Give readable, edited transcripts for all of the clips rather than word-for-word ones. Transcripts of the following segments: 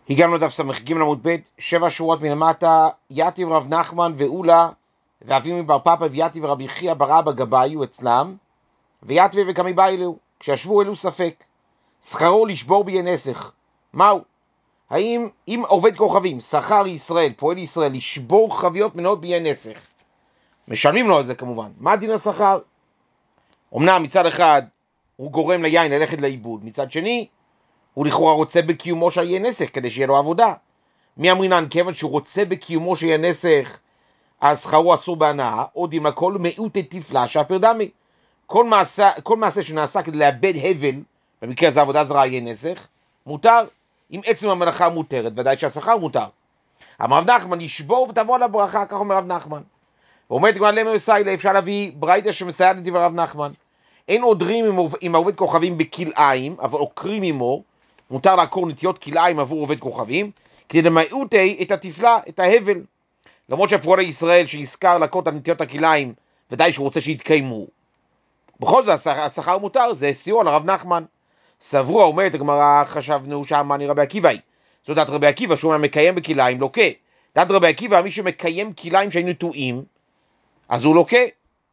הגענו לדף ס"ג עמוד ב', 7 שורות מלמטה. יתיב רב נחמן ואולה ואביהו בר פפא ויתיב רבי חייא בר אבא גבאי היו אצלם, ויתיב וקמי באי אלו. כשישבו אלו ספק, שכרו לשבור ביי נסך. מהו? האם אם עובד כוכבים, שכר ישראל, פועל ישראל, לשבור חביות מנעות ביי נסך, משלמים לו על זה כמובן. מה דין השכר? אמנם מצד אחד הוא גורם ליין ללכת לאיבוד, מצד שני הוא לכאורה רוצה בקיומו של יהיה נסך כדי שיהיה לו עבודה. מי אמרינן, כיוון שהוא רוצה בקיומו של יהיה נסך, אז שכרו אסור בהנאה, עוד אם הכל מיעוט תפלה שפר דמי. כל מעשה שנעשה כדי לאבד הבל, במקרה הזה עבודה זרה יהיה נסך, מותר. אם עצם המלאכה מותרת, ודאי שהשכר מותר. אמר רב נחמן, ישבור ותבוא על הברכה, כך אומר רב נחמן. ואומרת גמרא למה מסיילה, אפשר להביא ברייתא שמסייעת לדברי רב נחמן. אין עודרים עם העובד כוכבים בכלאיים, אבל עוקרים עמו, מותר לעקור נטיות כלאיים עבור עובד כוכבים, כדי למיעוט את התפלה, את ההבל. למרות שהפועל הישראל שיזכר לעקור את נטיות הכלאיים, ודאי שהוא רוצה שיתקיימו. בכל זאת השכר מותר, זה סיוע על הרב נחמן. סברו, אומרת הגמרא, חשבנו שהמאני רבי עקיבא היא. זאת דעת רבי עקיבא שהוא מקיים בכלאיים לוקה. דעת רבי עקיבא, מי שמקיים כלאיים שהיו נטועים, אז הוא לוקה.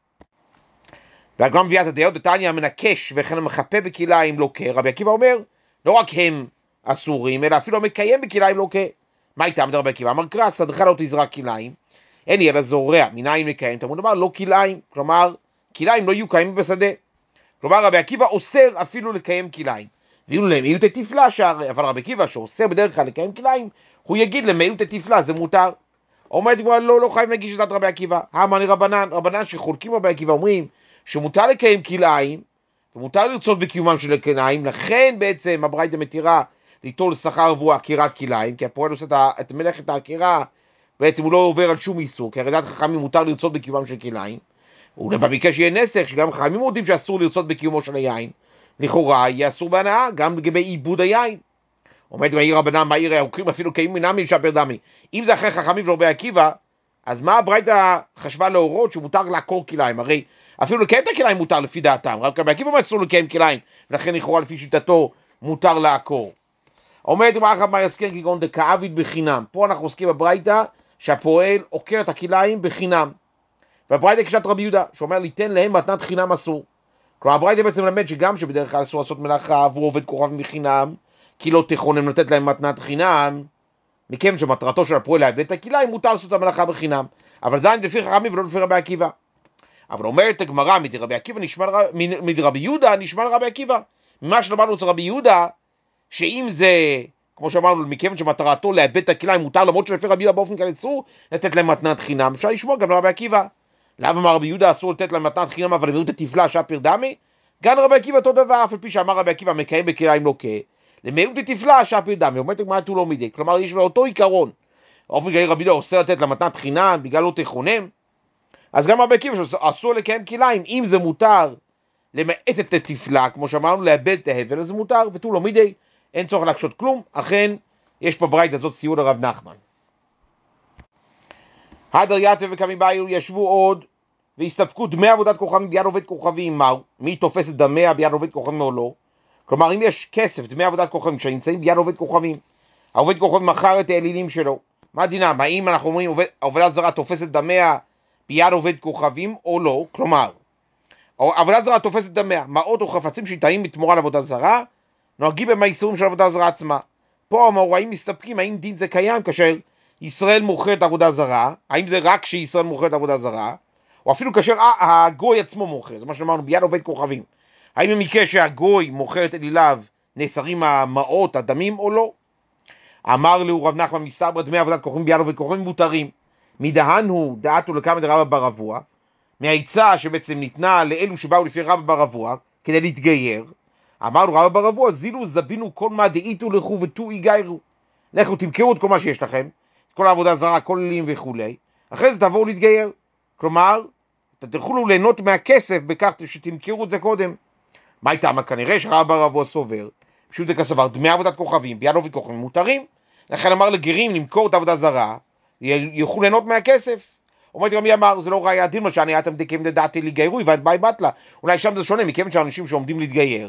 והגמרא מביאה את הדעות, דתניא המנקש וכן המחפה בכלאיים לוקה. רבי עקיבא אומר, לא רק הם אסורים, אלא אפילו המקיים בכלאיים לוקה. מה איתם רבי עקיבא? אמר קרא, שדך לא תזרע כלאיים, אין לי אלא זורע, מנין מקיים? תלמוד אמר, לא כלאיים, כלומר, כלאיים לא יהיו קיימים בשדה. כלומר, רבי עקיבא אוסר אפילו לקיים כלאיים. ואילו למיעוט תפלה שהרי, אבל רבי עקיבא שאוסר בדרך כלל לקיים כלאיים, הוא יגיד למיעוט תפלה, זה מותר. אומרת, לא חייב להגיש את רבי עקיבא. המאני רבנן שחולקים רבי עקיבא אומרים שמותר לקיים כלאיים, ומותר לרצות בקיומם של כלאיים, לכן בעצם הברייתא מתירה ליטול שכר עבור עקירת כלאיים, כי הפועל עושה את מלאכת העקירה, בעצם הוא לא עובר על שום איסור, כי הרי דעת חכמים מותר לרצות בקיומם של כלאיים, ובמקרה שיהיה נסך, שגם חכמים יודעים שאסור לרצות בקיומו של היין, לכאורה יהיה אסור בהנאה, גם לגבי עיבוד היין. אומרת מהעיר רבנן, מהעיר העוקרים אפילו קיים מנמי שפר דמי. אם זה אחרי חכמים של רבי עקיבא, אז מה הברייתא חשבה להורות שמותר לעקור כלאיים? הרי אפילו לקיים את הכלאיים מותר לפי דעתם, רק רבי עקיבא אסור לקיים כלאיים, ולכן לכאורה לפי שיטתו מותר לעקור. אומרת מה יזכיר כגון דכאביד בחינם. פה אנחנו עוסקים בברייתא שהפועל עוקר את הכלאיים בחינם. והברייתא כשת רבי יהודה, שאומר ליתן להם מתנת חינם אסור. כלומר הברייתא בעצם מלמד שגם שבדרך כלל אסור לעשות מלאכה עבור עובד כוכבים בחינם, כי לא תכונן לתת להם מתנת חינם, מכיוון שמטרתו של הפועל לאבד את הכלאיים, מותר לעשות את המלאכה בחינם. אבל זה לפי חכמים ולא לפי רבי עקיבא. אבל אומרת הגמרא, מדרבי יהודה נשמע לרבי עקיבא. ממה שלמדנו אצל רבי יהודה, שאם זה, כמו שאמרנו, מכיוון שמטרתו לאבד את הכלאיים, מותר, למרות שלפי רבי יהודה באופן כלל אסור לתת להם מתנת חינם, אפשר לשמוע גם לרבי עקיבא. למה אמר רבי יהודה אסור לתת להם מתנת חינם, אבל למיעוט תפלה שפר דמי? גם רבי עקיבא אותו דבר, אף על פי שאמר רבי עקיבא מקיים בכלאיים לוקה, למיעוט תפלה שפר דמי. אומרת הגמרא תו לא מידי, כלומר יש לו אותו עיקרון. באופן כללי רבי יהודה אוסר לתת להם מתנת חינם בגלל לא תכונן, אז גם רבי עקיבא אסור לקיים כלאיים, אם זה מותר למעט את התפלה, כמו שאמרנו, לאבד את ההבל, אז זה מותר, ותו לא מידי, אין צורך להקשות כלום. אכן, יש פה ברייתא הזאת סיוע לרב נחמן. הדר יתיב וקמי באי אלו, ישבו עוד, והסתפקו דמי עבודת כוכבים ביד עובד כוכבים. מהו? מי תופס את דמיה ביד עובד כוכבים או לא? כלומר, אם יש כסף, דמי עבודת כוכבים, שנמצאים ביד עובד כוכבים, העובד כוכבים מכר את האלילים שלו, מה דינם? האם אנחנו אומרים עבודת זרה תופסת דמיה ביד עובד כוכבים או לא? כלומר, עבודה זרה תופסת דמיה, מעות או חפצים שניתנים בתמורה לעבודה זרה, נוהגים בהם האיסורים של עבודה זרה עצמה. פה המאורעים מסתפקים, האם דין זה קיים כאשר ישראל מוכרת עבודה זרה, האם זה רק שישראל מוכרת עבודה זרה, או אפילו כאשר הגוי עצמו מוכר, זה מה שאמרנו, ביד עובד כוכבים. האם במקרה שהגוי מוכר את אליליו, נאסרים המעות, הדמים או לא? אמר לו רב נחמן מסתבר, דמי עבודת כוכבים ביד עובד כוכבים מותרים. מדהן הוא דעתו לקמא דרבא בר אבוה, מהעצה שבעצם ניתנה לאלו שבאו לפני רבא בר אבוה כדי להתגייר. אמרנו רבא בר אבוה, זילו זבינו כל מה דאיתו לכו ותו יגיירו. לכו תמכרו את כל מה שיש לכם, את כל העבודה זרה, כל אלים וכו', אחרי זה תבואו להתגייר. כלומר, תלכו ליהנות מהכסף בכך שתמכרו את זה קודם. מה איתם? כנראה שרבא בר אבוה סובר, פשוט כסבר, דמי עבודת כוכבים ביד עובד כוכבים מותרים, לכן אמר לגרים למכור את העבודה זרה, יוכלו ליהנות מהכסף. אומרת רבי אמר, זה לא ראיה דילמה שאני אתם דקיים דעתי לגיירוי ועד ביי בטלה. אולי שם זה שונה, מכיוון שאנשים שעומדים להתגייר,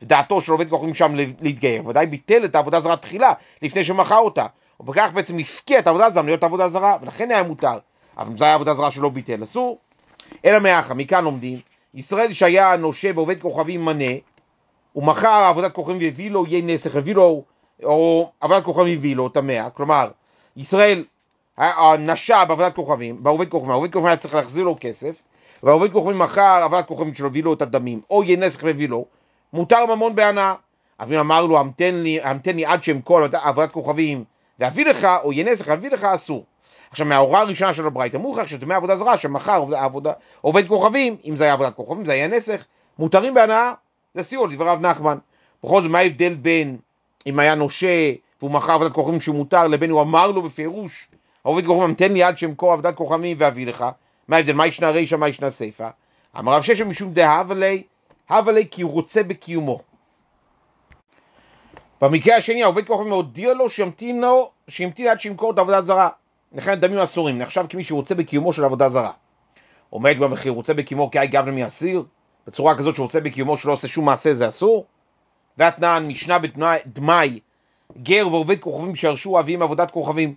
דעתו של עובד כוכבים שם להתגייר, ודאי ביטל את העבודה זרה תחילה, לפני שמכר אותה, ובכך בעצם הפקיע את העבודה זרה להיות עבודה זרה, ולכן היה מותר. אבל אם זו היה עבודה זרה שלא ביטל, אסור. אלא מאחה, מכאן לומדים, ישראל שהיה נושה בעובד כוכבים מנה, ומכר עבודת כוכבים והביא לו יהיה נסך, הביא לו, או עבודת כוכבים הביא לו, תמה, כלומר, ישראל נשה בעבודת כוכבים, בעובד כוכבים, העובד כוכבים היה צריך להחזיר לו כסף, והעובד כוכבים מכר עבודת כוכבים שלו, הביא לו את הדמים, או יהיה נסך והביא לו, מותר ממון בהנאה. אבל אם אמר לו, המתן לי עד שאמכור עבודת כוכבים, ואביא לך, או יהיה נסך, ואביא לך, אסור. עכשיו, מההוראה הראשונה של הברייתא מוכח שדמי עבודה זרה שמכר עובד כוכבים, אם זה היה עבודת כוכבים, זה היה נסך, מותרים בהנאה, זה סיוע לדבריו נחמן. בכל זאת, מה ההבדל בין אם היה נושה והוא מכר עבודת כוכבים שמותר, לבין הוא אמר לו בפירוש, העובד כוכבים, המתן לי עד שאמכור עבודת כוכבים ואביא לך? מה ההבדל? מה ישנה רישא, מה ישנה סיפא? אמר רב ששת משום דהבה ליה כי הוא רוצה בקיומו. במקרה השני, העובד כוכבים הודיע לו שימתין עד שימכור את העבודה זרה. לכן הדמים אסורים, נחשב כמי שרוצה בקיומו של עבודה זרה. עומד במחיר, רוצה בקיומו כאי גבנה מאסיר, בצורה כזאת שרוצה בקיומו שלא עושה שום מעשה, זה אסור. והתנן, משנה בדמי, גר ועובד כוכבים שירשו אביהם עבודת כוכבים.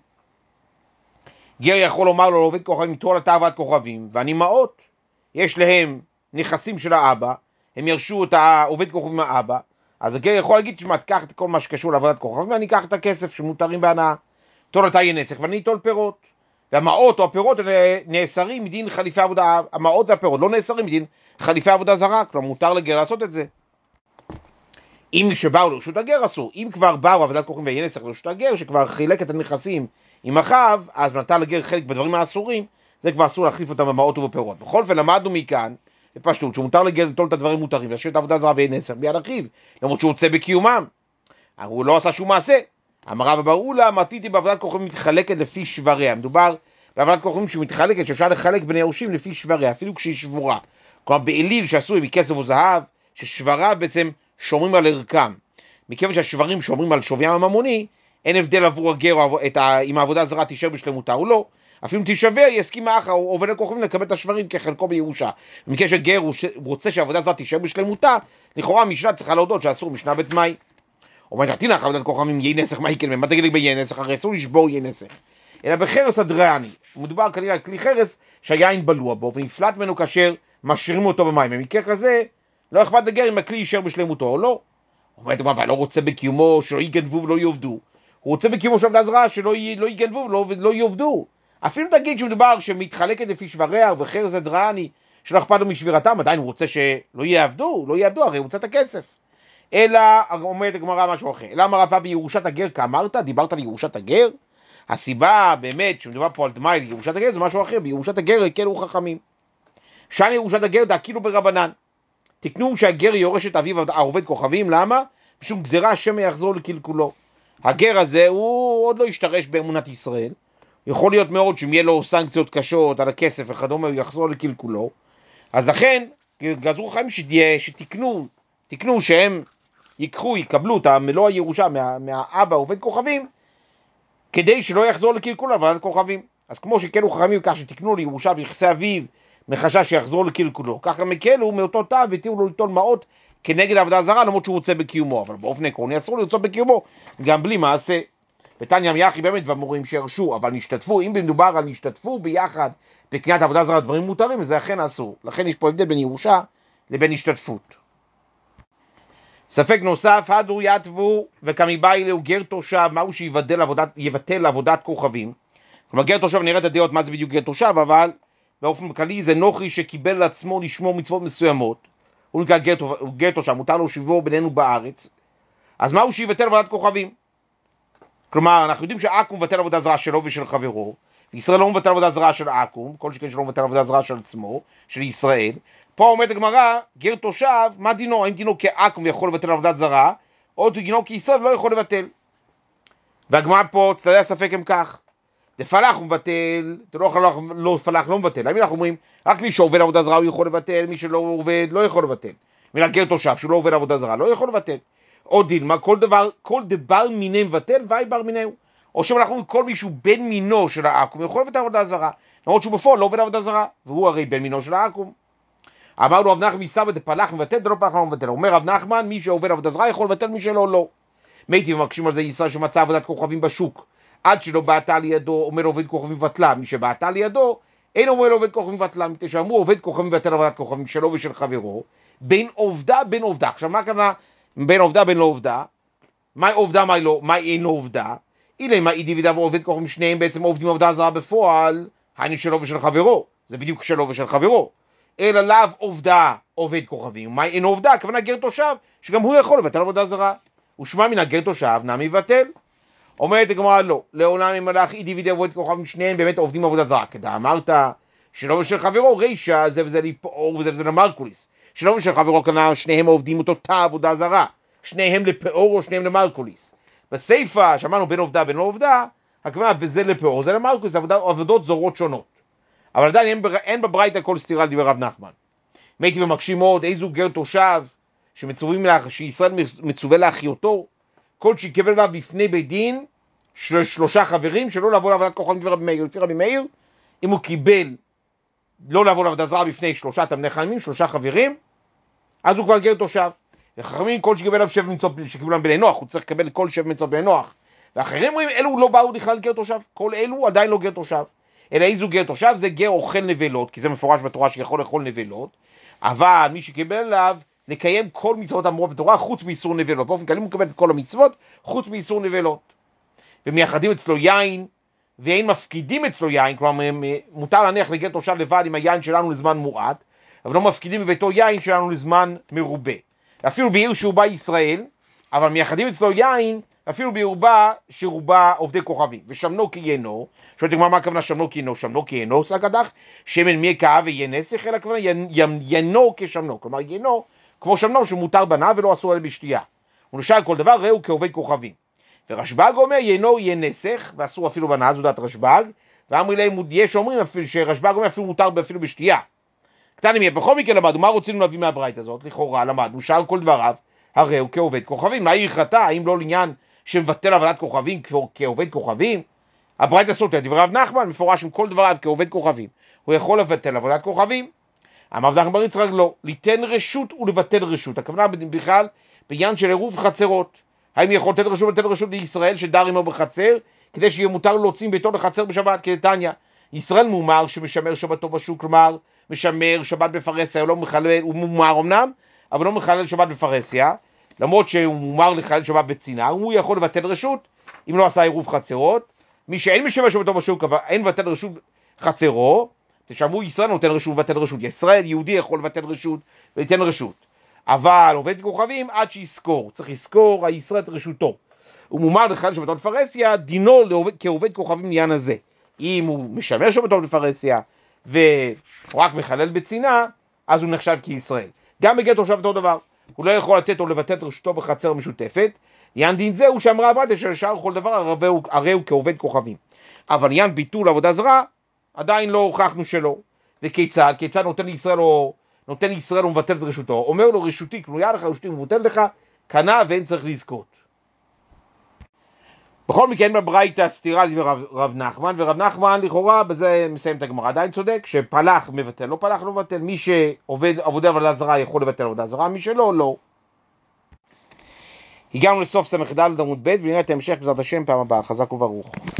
גר יכול לומר לו לעובד כוכבים, תור אתה עבודת כוכבים, ואני מעות, יש להם נכסים של האבא, הם ירשו את העובד כוכבים מהאבא, אז הגר יכול להגיד, תשמע, תקח את כל מה שקשור לעבודת כוכבים, ואני אקח את הכסף שמותרים בהנאה. תור אתה יהיה נסך, ואני אטול פירות. והמעות או הפירות נאסרים מדין חליפי עבודה, המעות והפירות לא נאסרים מדין חליפי עבודה זרה, כלומר מותר לגר לעשות את זה. אם שבאו לרשות הגר אסור, אם כבר באו עבודת כוכבים ויהיה נסך לרשות הגר, שכבר חילק את הנכסים עם אחיו, אז נתן לגר חלק בדברים האסורים, זה כבר אסור להחליף אותם במעות ובפירות. בכל אופן למדנו מכאן, בפשטות, שמותר לגר לטול את הדברים מותרים, להשאיר את העבודה זרה ויהיה נסך ביד אחיו, למרות שהוא רוצה בקיומם. הוא לא עשה שום מעשה. אמר רבא בר אולה, מתיתי בעבודת כוכבים מתחלקת לפי שבריה. מדובר בעבודת כוכבים שמתחלקת, שאפשר לחלק בין היורשים לפי שבריה, אפילו כשהיא שבורה. כלומר, באליל שעשוי מכסף או זהב, ששבריו בעצם שומרים על ערכם. מכיוון שהשברים שומרים על שוויים הממוני, אין הבדל עבור הגר אם העבודה הזרה תישאר בשלמותה או לא. אפילו אם תישבר, יסכים האח או עובד הכוכבים לקבל את השברים כחלקו בירושה. במקרה שגר רוצה שהעבודה הזרה תישאר בשלמותה, לכאורה המשנה צריכה להודות שאסור משנה בית מאי. אומרת, תינח עבודת כוכבים יהיה נסך, מה יקרה? מה תגיד לי ביהיה נסך? הרי אסור לשבור יהיה נסך. אלא בחרס הדרני. מדובר כנראה על כלי חרס שהיין בלוע בו, ונפלט ממנו כאשר משאירים אותו במים. במקרה כזה, לא אכפת לגר אם הכלי יישאר בשלמותו או לא. אומרת, אבל לא רוצה בקיומו שלא יגנבו ולא יעבדו. הוא רוצה בקיומו של עבודה זרה שלא יגנבו ולא יעבדו. אפילו תגיד שמדובר שמתחלקת לפי שבריה וחרס הדרני, שלא אכפת לו משבירתם, עדיין הוא רוצה שלא יעבדו, הרי הוא רוצה את הכסף. אלא, אומרת הגמרא משהו אחר, אלא אמר רבא בירושת הגר כאמרת, דיברת על ירושת הגר? הסיבה באמת שמדובר פה על דמי לירושת הגר זה משהו אחר, בירושת הגר הקלו חכמים. שם ירושת הגר דאקילו ברבנן. תקנו שהגר יורש את אביו העובד כוכבים, למה? משום גזירה השם יחזור לקלקולו. הגר הזה הוא עוד לא ישתרש באמונת ישראל, יכול להיות מאוד שאם יהיה לו סנקציות קשות על הכסף וכדומה הוא יחזור לקלקולו, אז לכן גזרו חכמים שתקנו שהם יקבלו את מלוא הירושה מהאבא עובד כוכבים, כדי שלא יחזור לקלקול עבודת כוכבים. אז כמו שקלו חכמים כך שתקנו לירושה ביחסי אביו מחשש שיחזור לקלקולו, ככה מקלו מאותו תא והתירו לו ליטול מעות כנגד העבודה הזרה, למרות שהוא רוצה בקיומו, אבל באופן עקרוני אסור לרצות בקיומו גם בלי מעשה. בתניא מיחי באמת ואמורים שירשו, אבל נשתתפו, אם מדובר על נשתתפו ביחד בקניית עבודה זרה דברים מותרים, זה אכן אסור. לכן יש פה הבדל בין ירושה לבין השתתפות. ספק נוסף, הדו יתבו וכמיבאי לו גר תושב, מהו שיבטל עבודת כוכבים? כלומר גר תושב, נראה את הדעות מה זה בדיוק גר תושב, אבל באופן כללי זה נוכרי שקיבל לעצמו לשמור מצוות מסוימות, הוא נקרא גר תושב, מותר לו שבו בינינו בארץ, אז מהו שיבטל עבודת כוכבים? כלומר אנחנו יודעים שעקום מבטל עבודה זרה שלו ושל חברו, וישראל לא מבטל עבודה זרה של עקום, כל שכן שלא מבטל עבודה זרה של עצמו, של ישראל. פה אומרת הגמרא, גר תושב, מה דינו? האם דינו כעקום ויכול לבטל עבודת זרה, או דינו כישראל לא יכול לבטל? והגמרא פה, צדדי הספק הם כך, דפלח הוא מבטל, לא פלח לא מבטל. האם אנחנו אומרים, רק מי שעובד עבודה זרה הוא יכול לבטל, מי שלא עובד לא יכול לבטל. מילה גר תושב, שהוא לא עובד עבודה זרה, לא יכול לבטל. או דילמה, כל דבר מיני מבטל, ואי בר מינהו. או שאנחנו אומרים, כל מישהו בן מינו של העקום יכול לבטל עבודה זרה, למרות שהוא בפועל לא עובד עבודה זרה, והוא הרי בן מינו של העקום. אמרנו רב נחמן מסתבר דפלח מבטל דלא פלח לא מבטל. אומר רב נחמן, מי שעובד עבודה זרה יכול לבטל, מי שלא לא. מייתי ומקשים על זה ישראל שמצא עבודת כוכבים בשוק, עד שלא בעטה לידו, אומר עובד כוכבים מבטלה, מי שבעטה לידו, אין אומר עובד כוכבים מבטלה, מפני שאמרו עובד כוכבים מבטל עבודת כוכבים שלו ושל חברו, בין עובדה בין עובדה. עכשיו מה הכוונה בין עובדה בין לא עובדה? מה עובדה מה לא, מה אין עובדה? אילא מה אידי וידה ועובד כוכבים שניהם בעצם עובדים עבודה זרה בפועל, היינו שלו ושל חברו, זה בדיוק שלו ושל חברו. אלא לאו עובדה עובד כוכבים, מה אין עובדה? הכוונה גר תושב, שגם הוא יכול לבטל עבודה זרה. ושמע מן הגר תושב, נמי מבטל. אומרת הגמרא לא, לעולם אם הלך אידי וידי עובד כוכבים שניהם באמת עובדים עבודה זרה. כדה אמרת שלא ושל חברו רישה זה וזה לפאור וזה וזה למרקוליס. שלא ושל חברו כנראה שניהם עובדים אותו תא עבודה זרה. שניהם לפאור או שניהם למרקוליס. בסייפה שמענו בין עובדה בין לא עובדה, הכוונה בזה לפאור, זה למרקוליס, עבודות זרות שונות. אבל עדיין אין בברייתא כל סתירה לדברי רב נחמן. מייתי ומקשים מאוד, איזו גר תושב שישראל מצווה להחיותו, כל שיקבל עליו בפני בית דין שלושה חברים שלא לבוא לעבודת כוכבים לפי רבי מאיר. לפי רבי מאיר, אם הוא קיבל לא לבוא לעבודה זרה בפני שלושה תלמידי חכמים, שלושה חברים, אז הוא כבר גר תושב. וחכמים כל שקיבל עליו שבע מצוות שקיבלו להם בני נוח, הוא צריך לקבל כל שבע מצוות בני נוח. ואחרים אומרים, אלו לא באו בכלל גר תושב, כל אלו עדיין לא גר תושב. אלא איזו גר תושב? זה גר אוכל נבלות, כי זה מפורש בתורה שיכול לאכול נבלות, אבל מי שקיבל עליו לקיים כל מצוות אמורות בתורה חוץ מאיסור נבלות. באופן כללי הוא מקבל את כל המצוות חוץ מאיסור נבלות. ומייחדים אצלו יין, ואין מפקידים אצלו יין, כלומר מותר להניח לגר תושב לבד עם היין שלנו לזמן מועט, אבל לא מפקידים בביתו יין שלנו לזמן מרובה. אפילו בעיר שרובה ישראל, אבל מייחדים אצלו יין, אפילו בעיר שרובה עובדי כוכבים. ושמנו כיינו, שואלת הגמרא מה הכוונה שמנו כיינו? שמנו כיינו, סקדח, שמן מי כאב ויהיה נסך, אלא הכוונה יינו כשמנו. כלומר יינו, כמו שמנו שמותר בנה ולא אסור אלא בשתייה. הוא נשאל כל דבר, ראו כעובד כוכבים. ורשב"ג אומר יינו יהיה נסך, ואסור אפילו בנה, זו דעת רשב"ג, ואמרי להם, יש אומרים אפילו, שרשב"ג אומר אפילו מותר אפילו בשתייה. קטנים יהיה, בכל מקרה למדנו, מה רוצים להביא מהברית הזאת? לכאורה למדנו, שאר כל דבריו, הרי הוא כעובד כוכבים. מה היא הלכתה? האם לא לעניין שמבטל עבודת כוכבים כעובד כוכבים? הברית הזאת, דברי רב נחמן, מפורש עם כל דבריו כעובד כוכבים. הוא יכול לבטל עבודת כוכבים. אמר רב נחמן בר יצחק לא, ליתן רשות ולבטל רשות. הכוונה בכלל בעניין של עירוב חצרות. האם יכול לתת רשות ולתת רשות לישראל שדר עמו בחצר, כדי שיהיה מותר להוציא ביתו לחצר בשבת, כדתניא. ישראל מומר שמשמר שבתו בשוק, כלומר משמר שבת בפרהסיה, הוא לא מחלל, הוא מומר אמנם, אבל לא מחלל שבת בפרהסיה, למרות שהוא מומר לחלל שבת בצינה, הוא יכול לבטל רשות, אם לא עשה עירוב חצרות. מי שאין משמר שבתו בשוק, אבל אין לבטל רשות חצרו, תשמעו, ישראל נותן רשות לבטל רשות, ישראל יהודי יכול לבטל רשות ולתן רשות, אבל עובד כוכבים עד שיזכור, צריך לזכור הישראל את רשותו. הוא מומר לחלל שבתו בפרהסיה, דינו כעובד כוכבים לעניין הזה. אם הוא משמר שבתו בפרהסיה ורק מחלל בצינה, אז הוא נחשב כישראל. גם בגר תושב אותו דבר, הוא לא יכול לתת או לבטל רשותו בחצר משותפת. עניין דין זה הוא שאמרה הברייתא שלשאר כל דבר הרי הוא כעובד כוכבים. אבל עניין ביטול עבודה זרה עדיין לא הוכחנו שלא. וכיצד? כיצד נותן לישראל ומבטל את רשותו? אומר לו רשותי קנויה לך, רשותי מבוטל לך, קנה ואין צריך לזכות. בכל מקרה אין בברייתא סתירה לדברי רב נחמן, ורב נחמן לכאורה בזה מסיים את הגמרא, עדיין צודק שפלח מבטל, לא פלח לא מבטל, מי שעובד עבודה זרה יכול לבטל עבודה זרה, מי שלא, לא. הגענו לסוף סמך ד' עמוד ב' ונראה את ההמשך בעזרת השם פעם הבאה, חזק וברוך.